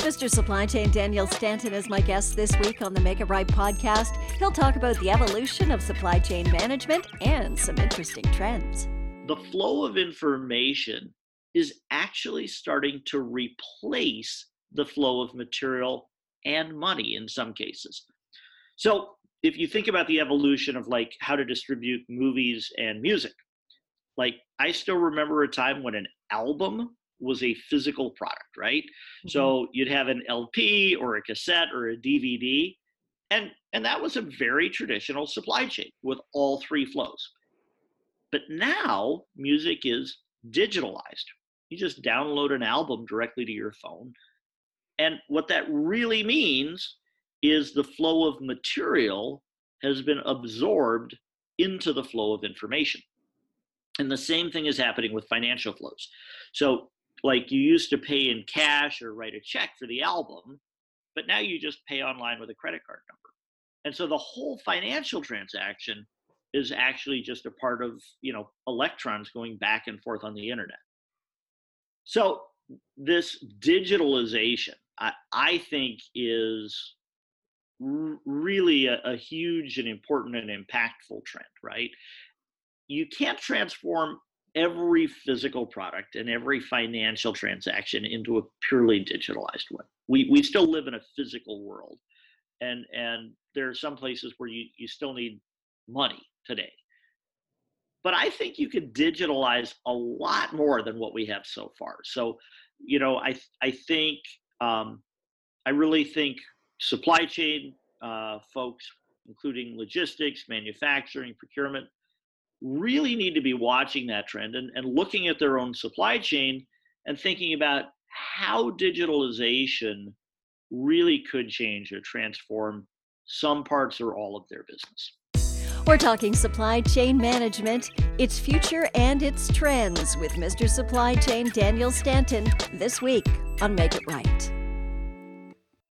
Mr. Supply Chain Daniel Stanton is my guest this week on the Make It Right podcast. He'll talk about the evolution of supply chain management and some interesting trends. The flow of information is actually starting to replace the flow of material and money in some cases. So if you think about the evolution of like how to distribute movies and music, like I still remember a time when an album was a physical product, right? Mm-hmm. So you'd have an LP or a cassette or a DVD, and that was a very traditional supply chain with all three flows. But now music is digitalized. You just download an album directly to your phone. And what that really means is the flow of material has been absorbed into the flow of information. And the same thing is happening with financial flows. So like you used to pay in cash or write a check for the album, but now you just pay online with a credit card number. And so the whole financial transaction is actually just a part of, electrons going back and forth on the internet. So this digitalization, I think is really a huge and important and impactful trend, right? You can't transform every physical product and every financial transaction into a purely digitalized one. We still live in a physical world, and there are some places where you still need money today. But I think you could digitalize a lot more than what we have so far. So, I really think supply chain folks, including logistics, manufacturing, procurement, really need to be watching that trend and looking at their own supply chain and thinking about how digitalization really could change or transform some parts or all of their business. We're talking supply chain management, its future and its trends with Mr. Supply Chain Daniel Stanton this week on Make It Right.